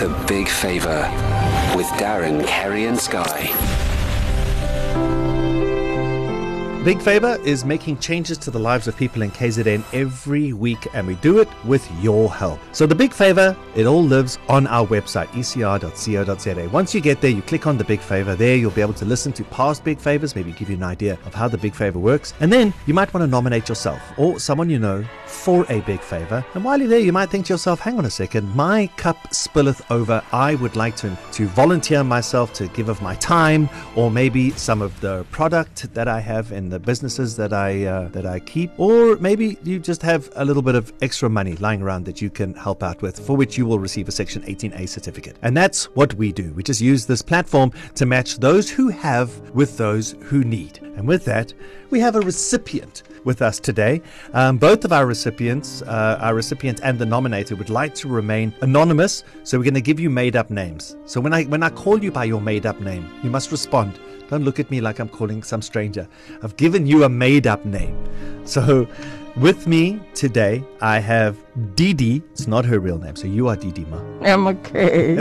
The Big Favor with Darren, Kerry and Sky. Big Favor is making changes to the lives of people in KZN every week, and we do it with your help. So the Big Favor, it all lives on our website, ecr.co.za. Once you get there, you click on the Big Favor. There you'll be able to listen to past Big Favors, maybe give you an idea of how the Big Favor works. And then you might want to nominate yourself or someone you know for a Big Favor. And while you're there, you might think to yourself, hang on a second, my cup spilleth over. I would like to volunteer myself to give of my time, or maybe some of the product that I have in the businesses that I keep, or maybe you just have a little bit of extra money lying around that you can help out with, for which you will receive a Section 18A certificate. And that's what we do. We just use this platform to match those who have with those who need. And with that, we have a recipient with us today. Both of our recipients and the nominator would like to remain anonymous, so we're going to give you made-up names. So when I call you by your made-up name, you must respond. Don't look at me like I'm calling some stranger. I've given you a made-up name. So with me today, I have Didi. It's not her real name, so you are Didi, ma. I'm okay.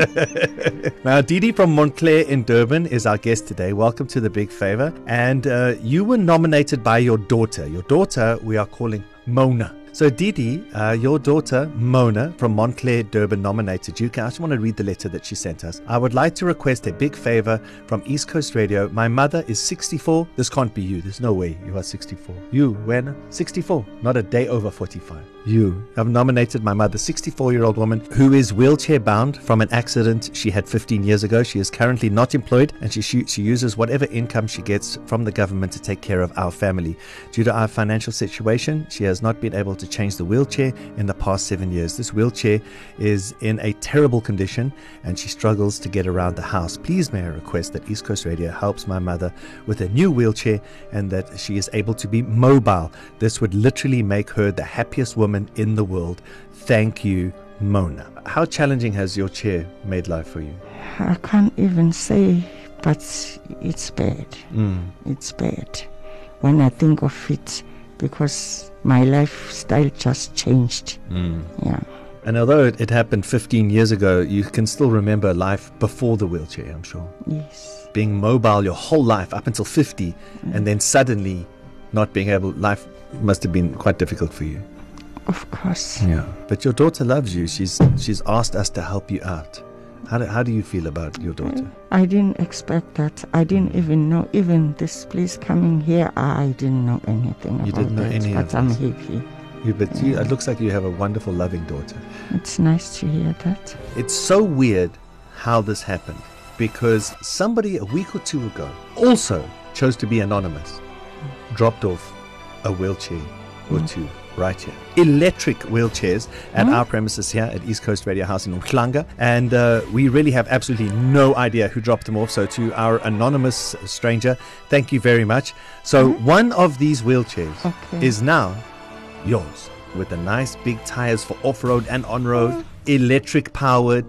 Now, Didi from Montclair in Durban is our guest today. Welcome to the Big Favor. And you were nominated by your daughter. Your daughter we are calling Mona. So Didi, your daughter Mona from Montclair, Durban nominated you. I just want to read the letter that she sent us. I would like to request a big favor from East Coast Radio. My mother is 64. This can't be you. There's no way you are 64. You, when? 64. Not a day over 45. You have nominated my mother, 64-year-old woman who is wheelchair bound from an accident she had 15 years ago. She is currently not employed, and she uses whatever income she gets from the government to take care of our family. Due to our financial situation, she has not been able to change the wheelchair in the past 7 years. This wheelchair is in a terrible condition, and she struggles to get around the house. Please may I request that East Coast Radio helps my mother with a new wheelchair and that she is able to be mobile. This would literally make her the happiest woman in the world. Thank you, Mona. How challenging has your chair made life for you? I can't even say, but it's bad. It's bad when I think of it, because my lifestyle just changed. Yeah. And although it happened 15 years ago, you can still remember life before the wheelchair, I'm sure. Yes. Being mobile your whole life up until 50, and then suddenly not being able, life must have been quite difficult for you. Of course. Yeah. But your daughter loves you. She's asked us to help you out. How do you feel about your daughter? I didn't expect that. I didn't even know. Even this place coming here, I didn't know anything about it. You didn't know any of it? But I'm happy. It looks like you have a wonderful, loving daughter. It's nice to hear that. It's so weird how this happened, because somebody a week or two ago also chose to be anonymous, dropped off a wheelchair or two right here. Electric wheelchairs at our premises here at East Coast Radio House in Umhlanga, and we really have absolutely no idea who dropped them off. So to our anonymous stranger, thank you very much. So one of these wheelchairs is now yours, with the nice big tires for off-road and on-road, electric powered,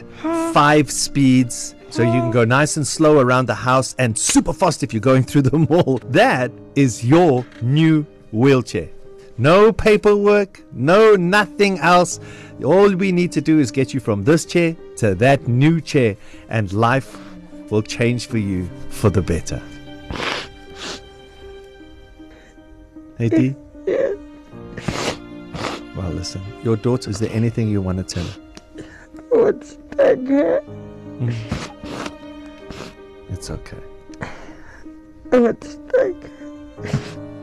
5 speeds, so you can go nice and slow around the house and super fast if you're going through the mall. That is your new wheelchair. No paperwork, no nothing else. All we need to do is get you from this chair to that new chair, and life will change for you for the better. Hey, Dee? Yeah. Well, listen, your daughter, is there anything you want to tell her? What's thank her? It's okay. What's thank her?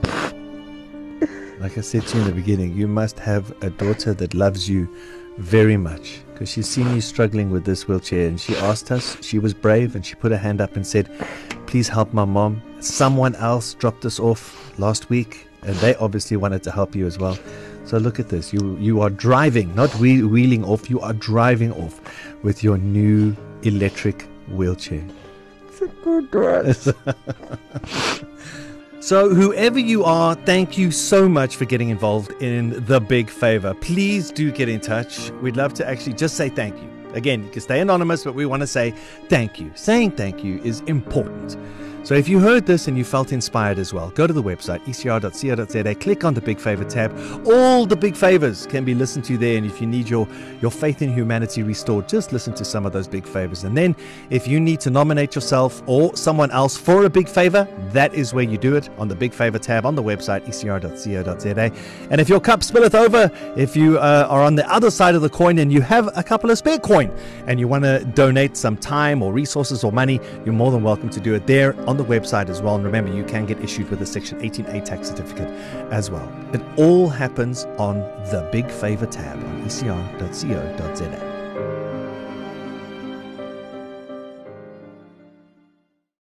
Like I said to you in the beginning, you must have a daughter that loves you very much, because she's seen you struggling with this wheelchair, and she asked us, she was brave, and she put her hand up and said, please help my mom. Someone else dropped us off last week, and they obviously wanted to help you as well. So look at this. You are driving, not wheeling off, you are driving off with your new electric wheelchair. It's a good one. So whoever you are, thank you so much for getting involved in the Big Favor. Please do get in touch. We'd love to actually just say thank you. Again, you can stay anonymous, but we want to say thank you. Saying thank you is important. So if you heard this and you felt inspired as well, go to the website, ecr.co.za, click on the Big Favor tab. All the big favors can be listened to there. And if you need your faith in humanity restored, just listen to some of those big favors. And then if you need to nominate yourself or someone else for a big favor, that is where you do it, on the Big Favor tab on the website, ecr.co.za. And if your cup spilleth over, if you are on the other side of the coin and you have a couple of spare coin and you want to donate some time or resources or money, you're more than welcome to do it there on the website as well. And remember, you can get issued with a Section 18A tax certificate as well. It all happens on the Big Favor tab on ecr.co.za.